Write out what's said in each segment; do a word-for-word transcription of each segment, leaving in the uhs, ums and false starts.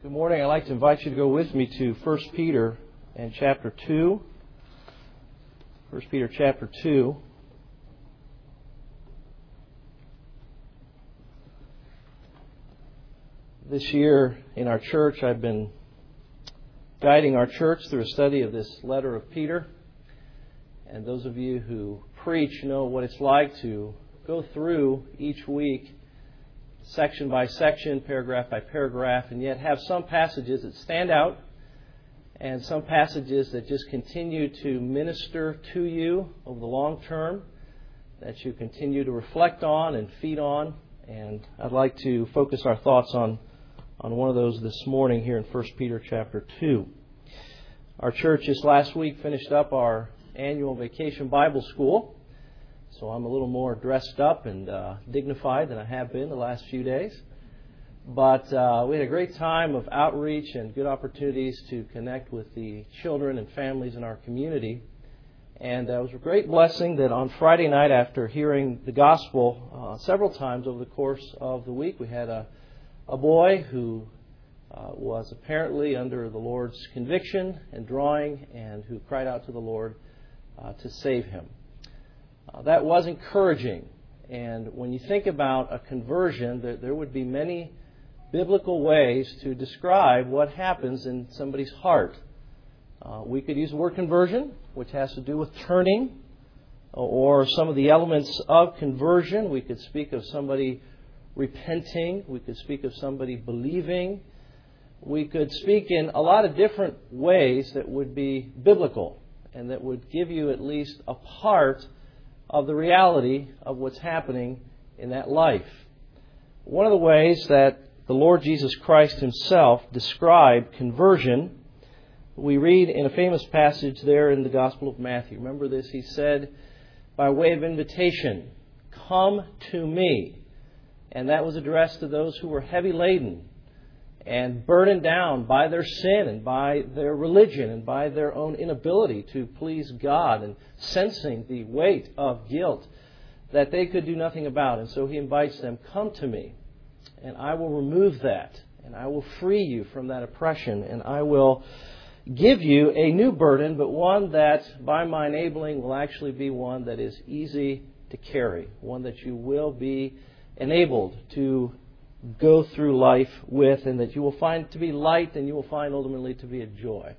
Good morning. I'd like to invite you to go with me to First Peter and chapter two. First Peter chapter two. This year in our church, I've been guiding our church through a study of this letter of Peter. And those of you who preach know what it's like to go through each week section by section, paragraph by paragraph, and yet have some passages that stand out and some passages that just continue to minister to you over the long term, that you continue to reflect on and feed on. And I'd like to focus our thoughts on, on one of those this morning here in First Peter chapter two. Our church just last week finished up our annual Vacation Bible School. So I'm a little more dressed up and uh, dignified than I have been the last few days. But uh, we had a great time of outreach and good opportunities to connect with the children and families in our community. And uh, it was a great blessing that on Friday night, after hearing the gospel uh, several times over the course of the week, we had a, a boy who uh, was apparently under the Lord's conviction and drawing, and who cried out to the Lord uh, to save him. Uh, that was encouraging. And when you think about a conversion, there, there would be many biblical ways to describe what happens in somebody's heart. Uh, we could use the word conversion, which has to do with turning, or some of the elements of conversion. We could speak of somebody repenting. We could speak of somebody believing. We could speak in a lot of different ways that would be biblical and that would give you at least a part of the reality of what's happening in that life. One of the ways that the Lord Jesus Christ Himself described conversion, we read in a famous passage there in the Gospel of Matthew. Remember this? He said, by way of invitation, "Come to me." And that was addressed to those who were heavy laden and burdened down by their sin and by their religion and by their own inability to please God, and sensing the weight of guilt that they could do nothing about. And so He invites them, "Come to me, and I will remove that, and I will free you from that oppression, and I will give you a new burden, but one that by my enabling will actually be one that is easy to carry, one that you will be enabled to go through life with, and that you will find to be light, and you will find ultimately to be a joy."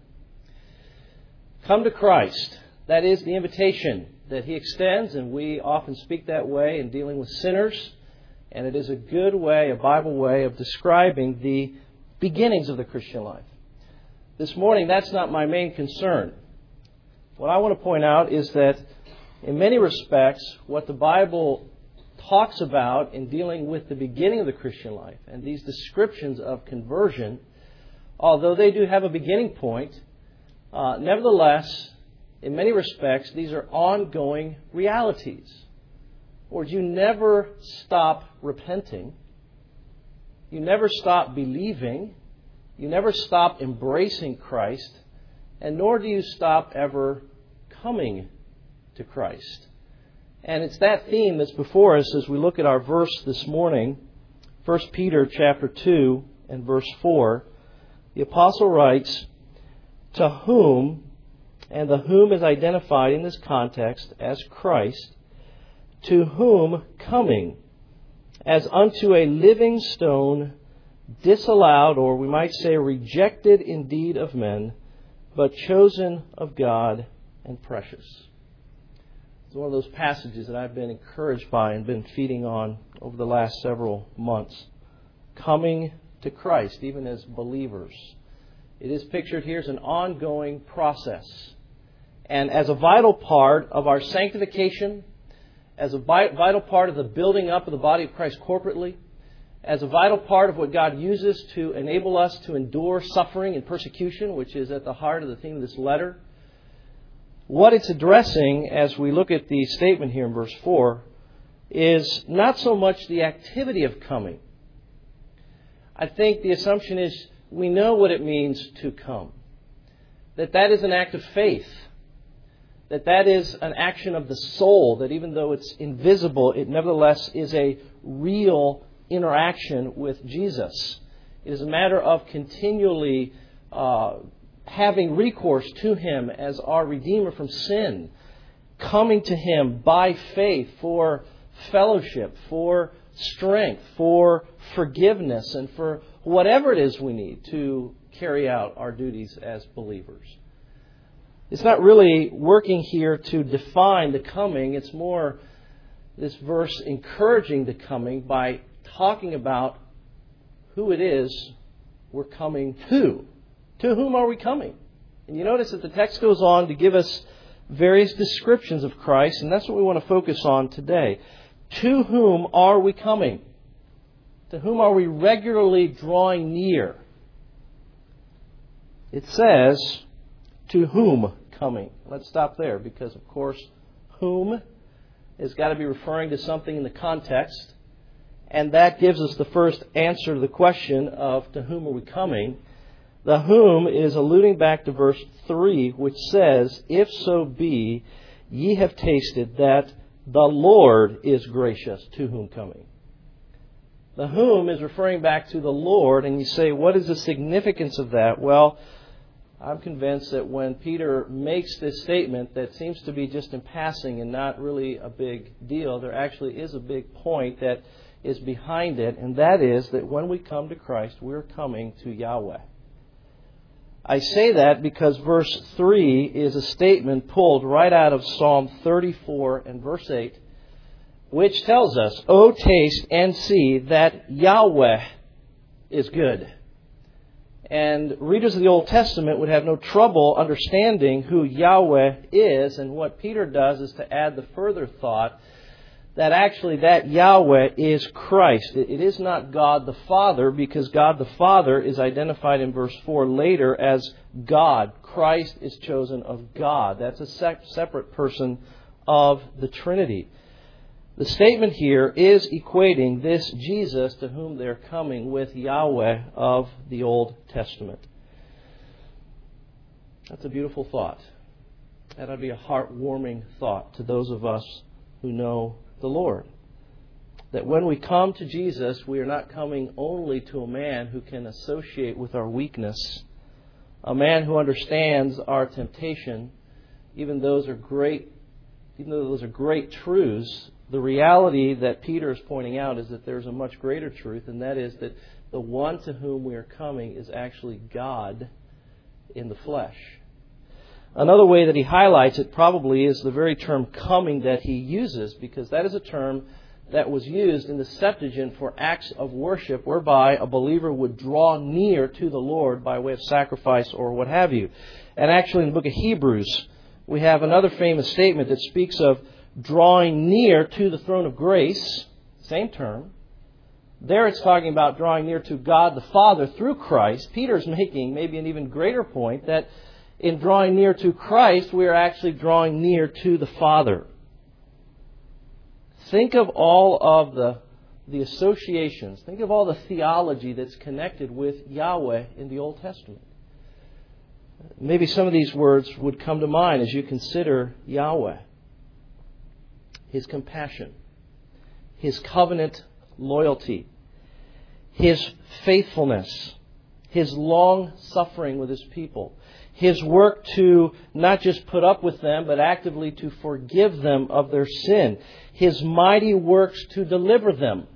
Come to Christ. That is the invitation that He extends, and we often speak that way in dealing with sinners. And it is a good way, a Bible way of describing the beginnings of the Christian life. This morning, that's not my main concern. What I want to point out is that in many respects, what the Bible talks about in dealing with the beginning of the Christian life and these descriptions of conversion, although they do have a beginning point, uh, nevertheless, in many respects, these are ongoing realities. Or you never stop repenting. You never stop believing. You never stop embracing Christ. And nor do you stop ever coming to Christ. And it's that theme that's before us as we look at our verse this morning, First Peter chapter two and verse four. The apostle writes, "To whom," and the whom is identified in this context as Christ, "to whom coming, as unto a living stone, disallowed," or we might say rejected indeed of men, "but chosen of God and precious." It's one of those passages that I've been encouraged by and been feeding on over the last several months. Coming to Christ, even as believers. It is pictured here as an ongoing process. And as a vital part of our sanctification, as a vital part of the building up of the body of Christ corporately, as a vital part of what God uses to enable us to endure suffering and persecution, which is at the heart of the theme of this letter, what it's addressing as we look at the statement here in verse four is not so much the activity of coming. I think the assumption is we know what it means to come. That that is an act of faith. That that is an action of the soul. That even though it's invisible, it nevertheless is a real interaction with Jesus. It is a matter of continually uh, having recourse to Him as our Redeemer from sin, coming to Him by faith for fellowship, for strength, for forgiveness, and for whatever it is we need to carry out our duties as believers. It's not really working here to define the coming. It's more this verse encouraging the coming by talking about who it is we're coming to. To whom are we coming? And you notice that the text goes on to give us various descriptions of Christ, and that's what we want to focus on today. To whom are we coming? To whom are we regularly drawing near? It says, to whom coming? Let's stop there because, of course, whom has got to be referring to something in the context. And that gives us the first answer to the question of to whom are we coming? The whom is alluding back to verse three, which says, if so be ye have tasted that the Lord is gracious, to whom coming? The whom is referring back to the Lord, and you say, what is the significance of that? Well, I'm convinced that when Peter makes this statement that seems to be just in passing and not really a big deal, there actually is a big point that is behind it, and that is that when we come to Christ, we're coming to Yahweh. I say that because verse three is a statement pulled right out of Psalm thirty-four and verse eight, which tells us, O taste and see that Yahweh is good. And readers of the Old Testament would have no trouble understanding who Yahweh is, and what Peter does is to add the further thought that actually that Yahweh is Christ. It is not God the Father, because God the Father is identified in verse four later as God. Christ is chosen of God. That's a separate person of the Trinity. The statement here is equating this Jesus to whom they're coming with Yahweh of the Old Testament. That's a beautiful thought. That would be a heartwarming thought to those of us who know the Lord. That when we come to Jesus, we are not coming only to a man who can associate with our weakness, a man who understands our temptation. Even those are great, even though those are great truths, the reality that Peter is pointing out is that there's a much greater truth, and that is that the one to whom we are coming is actually God in the flesh. Another way that he highlights it probably is the very term coming that he uses, because that is a term that was used in the Septuagint for acts of worship whereby a believer would draw near to the Lord by way of sacrifice or what have you. And actually in the book of Hebrews, we have another famous statement that speaks of drawing near to the throne of grace, same term. There it's talking about drawing near to God the Father through Christ. Peter's making maybe an even greater point that in drawing near to Christ, we are actually drawing near to the Father. Think of all of the, the associations. Think of all the theology that's connected with Yahweh in the Old Testament. Maybe some of these words would come to mind as you consider Yahweh. His compassion, His covenant loyalty, His faithfulness, His long suffering with His people, His work to not just put up with them, but actively to forgive them of their sin, His mighty works to deliver them.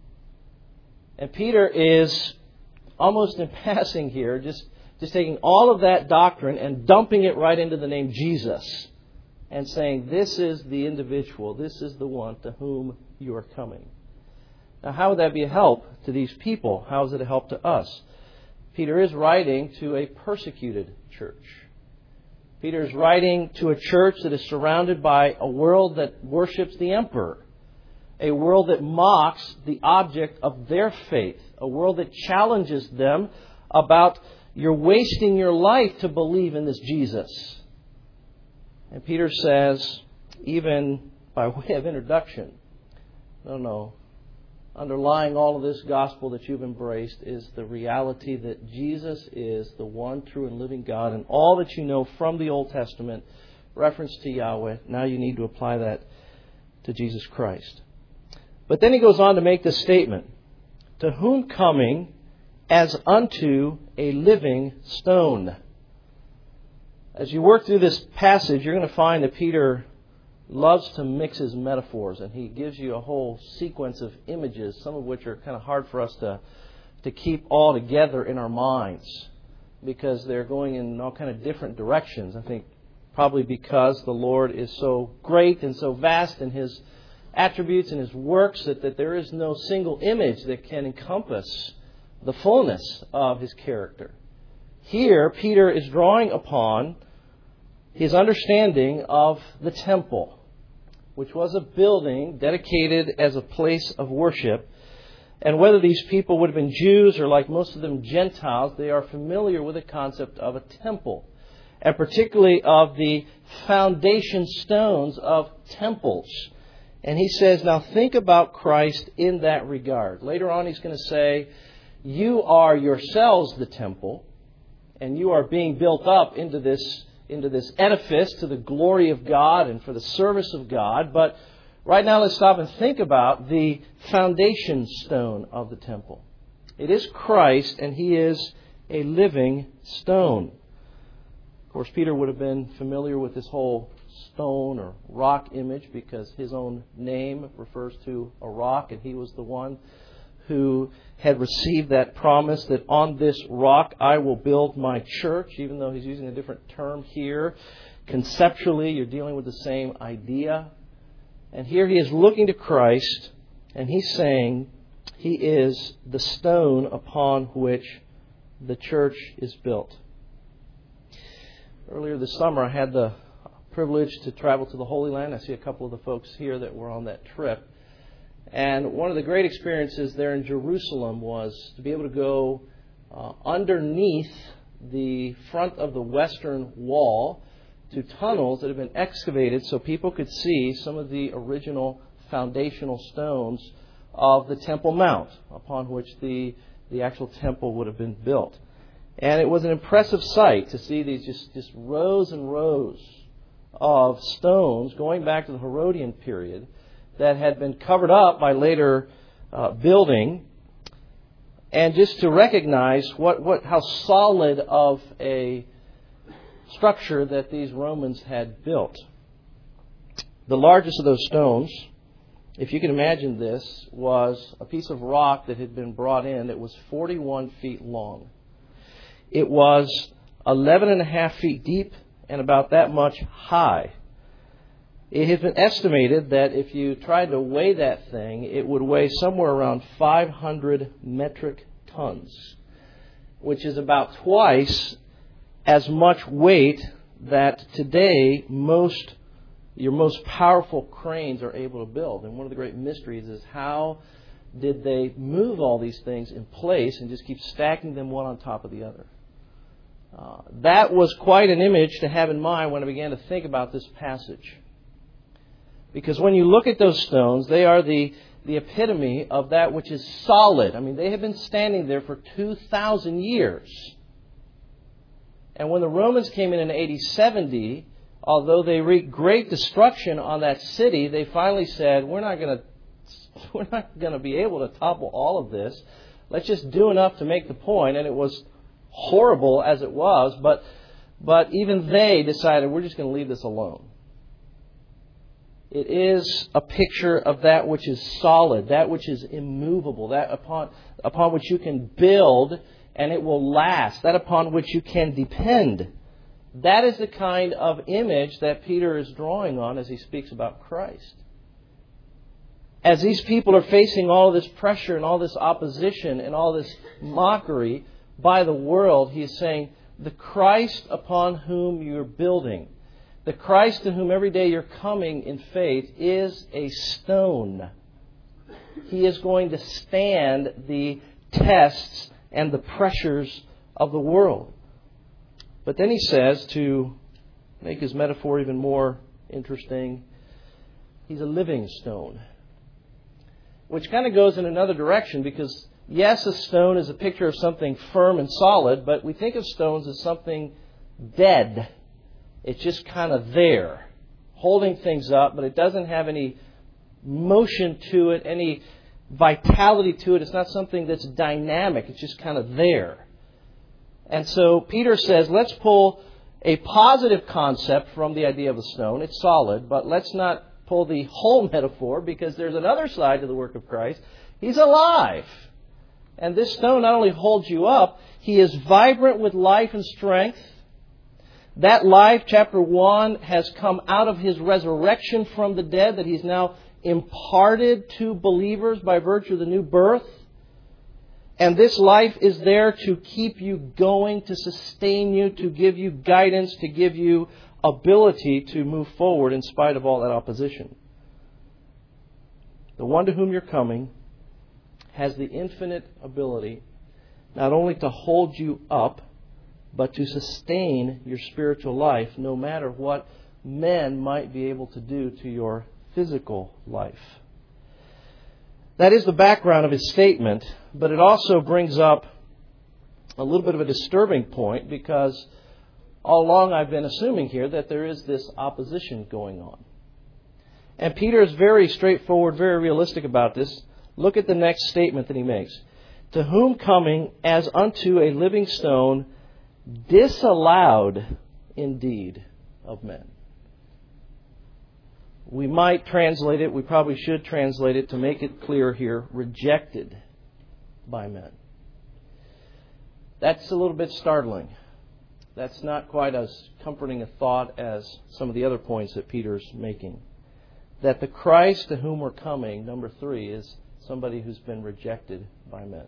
And Peter is almost in passing here, just, just taking all of that doctrine and dumping it right into the name Jesus and saying, this is the individual, this is the one to whom you are coming. Now, how would that be a help to these people? How is it a help to us? Peter is writing to a persecuted church. Peter is writing to a church that is surrounded by a world that worships the emperor, a world that mocks the object of their faith, a world that challenges them about you're wasting your life to believe in this Jesus. And Peter says, even by way of introduction, no, no, underlying all of this gospel that you've embraced is the reality that Jesus is the one true and living God, and all that you know from the Old Testament, reference to Yahweh, now you need to apply that to Jesus Christ. But then he goes on to make this statement, to whom coming, as unto a living stone. As you work through this passage, you're going to find that Peter loves to mix his metaphors, and he gives you a whole sequence of images, some of which are kind of hard for us to, to keep all together in our minds because they're going in all kind of different directions. I think probably because the Lord is so great and so vast in His attributes and His works that, that there is no single image that can encompass the fullness of His character. Here, Peter is drawing upon his understanding of the temple, which was a building dedicated as a place of worship. And whether these people would have been Jews or, like most of them, Gentiles, they are familiar with the concept of a temple, and particularly of the foundation stones of temples. And he says, now think about Christ in that regard. Later on, he's going to say, you are yourselves the temple, and you are being built up into this, into this edifice to the glory of God and for the service of God. But right now, let's stop and think about the foundation stone of the temple. It is Christ, and He is a living stone. Of course, Peter would have been familiar with this whole stone or rock image because his own name refers to a rock, and he was the one who had received that promise that on this rock I will build my church, even though he's using a different term here. Conceptually, you're dealing with the same idea. And here he is looking to Christ, and he's saying He is the stone upon which the church is built. Earlier this summer, I had the privilege to travel to the Holy Land. I see a couple of the folks here that were on that trip. And one of the great experiences there in Jerusalem was to be able to go uh, underneath the front of the western wall to tunnels that have been excavated so people could see some of the original foundational stones of the Temple Mount upon which the, the actual temple would have been built. And it was an impressive sight to see these just, just rows and rows of stones going back to the Herodian period that had been covered up by later uh, building, and just to recognize what, what how solid of a structure that these Romans had built. The largest of those stones, if you can imagine this, was a piece of rock that had been brought in that was forty-one feet long. It was eleven and a half feet deep and about that much high. It has been estimated that if you tried to weigh that thing, it would weigh somewhere around five hundred metric tons, which is about twice as much weight that today most your most powerful cranes are able to build. And one of the great mysteries is how did they move all these things in place and just keep stacking them one on top of the other. Uh, that was quite an image to have in mind when I began to think about this passage. Because when you look at those stones, they are the, the epitome of that which is solid. I mean, they have been standing there for two thousand years. And when the Romans came in in A D seventy, although they wreaked great destruction on that city, they finally said, we're not going to we're not going to be able to topple all of this. Let's just do enough to make the point. And it was horrible as it was, but but even they decided we're just going to leave this alone. It is a picture of that which is solid, that which is immovable, that upon upon which you can build and it will last, that upon which you can depend. That is the kind of image that Peter is drawing on as he speaks about Christ. As these people are facing all this pressure and all this opposition and all this mockery by the world, he is saying, the Christ upon whom you're building, the Christ to whom every day you're coming in faith, is a stone. He is going to stand the tests and the pressures of the world. But then he says, to make his metaphor even more interesting, he's a living stone. Which kind of goes in another direction because, yes, a stone is a picture of something firm and solid, but we think of stones as something dead. It's just kind of there, holding things up, but it doesn't have any motion to it, any vitality to it. It's not something that's dynamic. It's just kind of there. And so Peter says, let's pull a positive concept from the idea of the stone. It's solid, but let's not pull the whole metaphor, because there's another side to the work of Christ. He's alive. And this stone not only holds you up, he is vibrant with life and strength. That life, chapter one, has come out of his resurrection from the dead, that he's now imparted to believers by virtue of the new birth. And this life is there to keep you going, to sustain you, to give you guidance, to give you ability to move forward in spite of all that opposition. The one to whom you're coming has the infinite ability not only to hold you up, but to sustain your spiritual life, no matter what men might be able to do to your physical life. That is the background of his statement, but it also brings up a little bit of a disturbing point, because all along I've been assuming here that there is this opposition going on. And Peter is very straightforward, very realistic about this. Look at the next statement that he makes. To whom coming as unto a living stone, disallowed indeed of men. We might translate it, we probably should translate it to make it clear here, rejected by men. That's a little bit startling. That's not quite as comforting a thought as some of the other points that Peter's making. That the Christ to whom we're coming, number three, is somebody who's been rejected by men.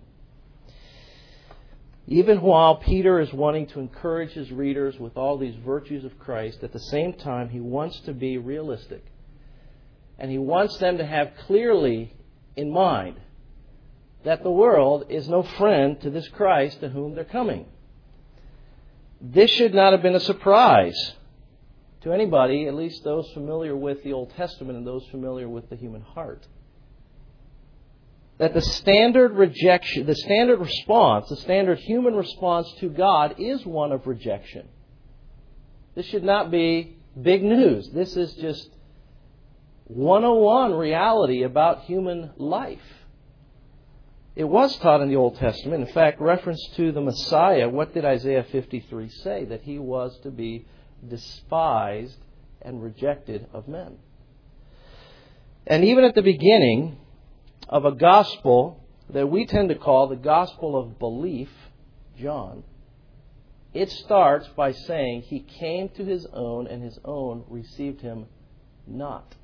Even while Peter is wanting to encourage his readers with all these virtues of Christ, at the same time he wants to be realistic. And he wants them to have clearly in mind that the world is no friend to this Christ to whom they're coming. This should not have been a surprise to anybody, at least those familiar with the Old Testament and those familiar with the human heart. That the standard rejection, the standard response, the standard human response to God is one of rejection. This should not be big news. This is just one oh one reality about human life. It was taught in the Old Testament. In fact, reference to the Messiah, what did Isaiah fifty-three say? That he was to be despised and rejected of men. And even at the beginning of a gospel that we tend to call the gospel of belief, John, it starts by saying he came to his own and his own received him not.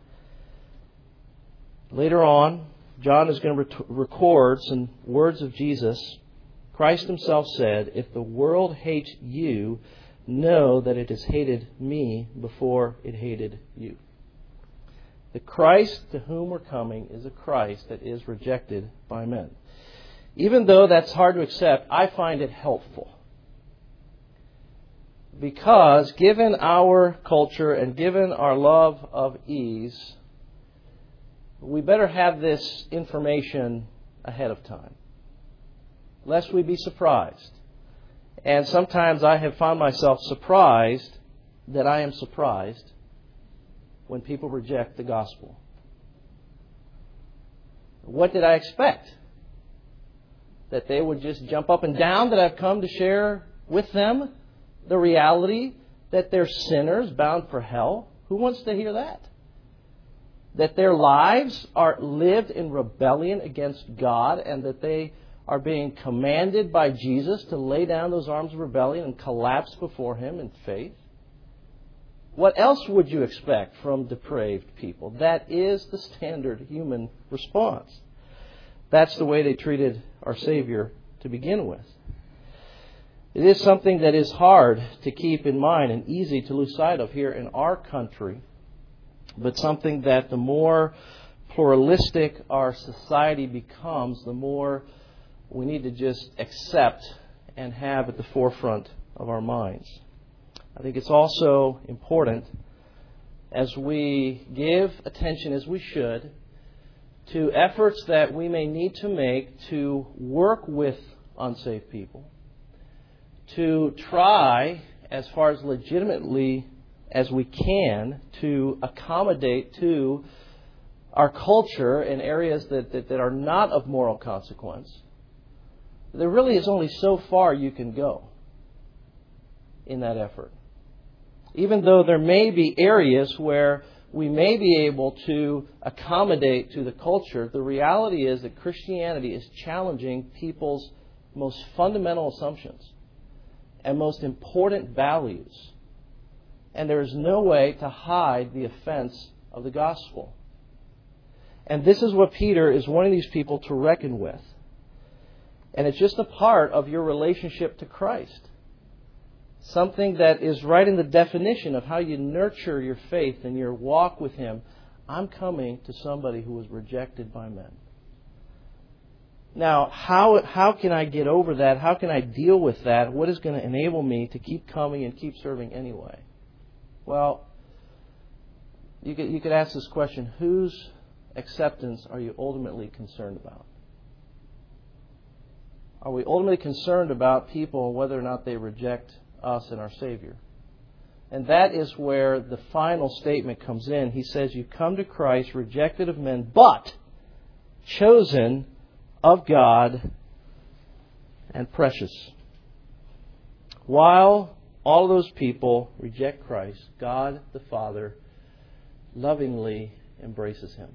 Later on, John is going to ret- record some words of Jesus. Christ himself said, if the world hates you, know that it has hated me before it hated you. The Christ to whom we're coming is a Christ that is rejected by men. Even though that's hard to accept, I find it helpful. Because given our culture and given our love of ease, we better have this information ahead of time, lest we be surprised. And sometimes I have found myself surprised that I am surprised when people reject the gospel. What did I expect? That they would just jump up and down, that I've come to share with them the reality that they're sinners bound for hell? Who wants to hear that? That their lives are lived in rebellion against God, and that they are being commanded by Jesus to lay down those arms of rebellion and collapse before Him in faith? What else would you expect from depraved people? That is the standard human response. That's the way they treated our Savior to begin with. It is something that is hard to keep in mind and easy to lose sight of here in our country, but something that the more pluralistic our society becomes, the more we need to just accept and have at the forefront of our minds. I think it's also important, as we give attention, as we should, to efforts that we may need to make to work with unsaved people, to try, as far as legitimately as we can, to accommodate to our culture in areas that, that, that are not of moral consequence, there really is only so far you can go in that effort. Even though there may be areas where we may be able to accommodate to the culture, the reality is that Christianity is challenging people's most fundamental assumptions and most important values. And there is no way to hide the offense of the gospel. And this is what Peter is wanting these people to reckon with. And it's just a part of your relationship to Christ. Something that is right in the definition of how you nurture your faith and your walk with Him. I'm coming to somebody who was rejected by men. Now, how how can I get over that? How can I deal with that? What is going to enable me to keep coming and keep serving anyway? Well, you could, you could ask this question: whose acceptance are you ultimately concerned about? Are we ultimately concerned about people, whether or not they reject us and our Savior? And that is where the final statement comes in. He says, you come to Christ rejected of men, but chosen of God and precious. While all those people reject Christ, God the Father lovingly embraces Him.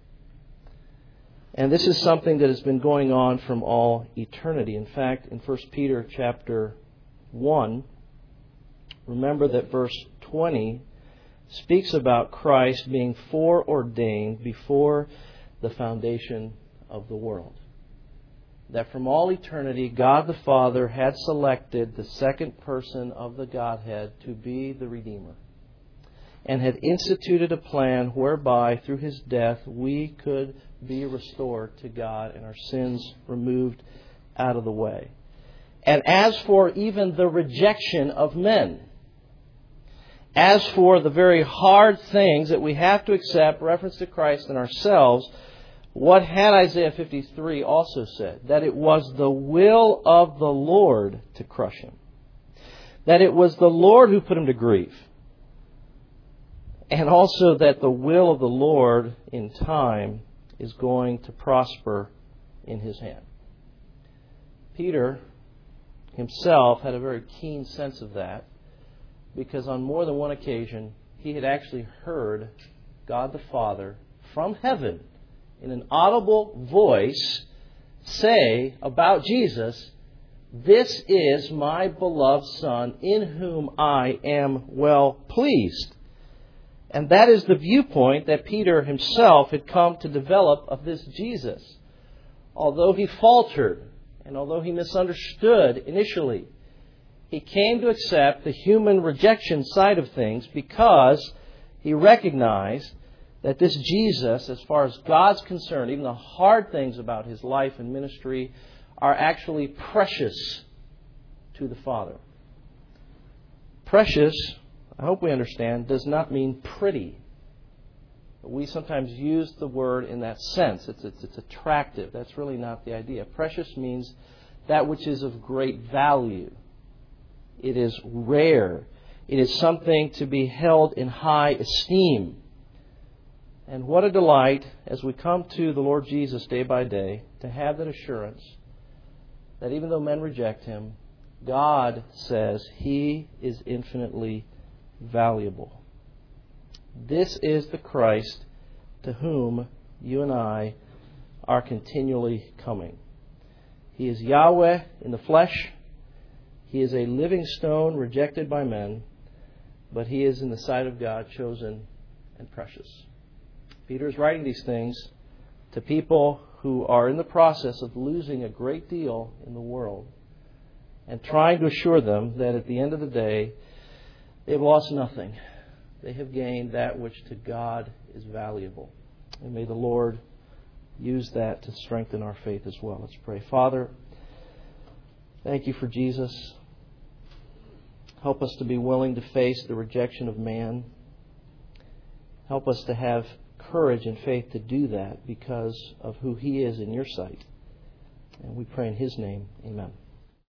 And this is something that has been going on from all eternity. In fact, in First Peter chapter one, remember that verse twenty speaks about Christ being foreordained before the foundation of the world. That from all eternity, God the Father had selected the second person of the Godhead to be the Redeemer, and had instituted a plan whereby through His death we could be restored to God and our sins removed out of the way. And as for even the rejection of men, as for the very hard things that we have to accept, reference to Christ and ourselves, what had Isaiah fifty-three also said? That it was the will of the Lord to crush Him. That it was the Lord who put Him to grief. And also that the will of the Lord in time is going to prosper in His hand. Peter himself had a very keen sense of that, because on more than one occasion he had actually heard God the Father from heaven in an audible voice say about Jesus, "This is my beloved Son, in whom I am well pleased." And that is the viewpoint that Peter himself had come to develop of this Jesus. Although he faltered, and although he misunderstood initially, he came to accept the human rejection side of things because he recognized that this Jesus, as far as God's concerned, even the hard things about His life and ministry, are actually precious to the Father. Precious, I hope we understand, does not mean pretty. We sometimes use the word in that sense. It's, it's, it's attractive. That's really not the idea. Precious means that which is of great value. It is rare. It is something to be held in high esteem. And what a delight, as we come to the Lord Jesus day by day, to have that assurance that even though men reject Him, God says He is infinitely valuable. This is the Christ to whom you and I are continually coming. He is Yahweh in the flesh. He is a living stone rejected by men, but He is in the sight of God chosen and precious. Peter is writing these things to people who are in the process of losing a great deal in the world and trying to assure them that at the end of the day, they've lost nothing. They have gained that which to God is valuable. And may the Lord use that to strengthen our faith as well. Let's pray. Father, thank You for Jesus. Help us to be willing to face the rejection of man. Help us to have courage and faith to do that because of who He is in Your sight. And we pray in His name. Amen.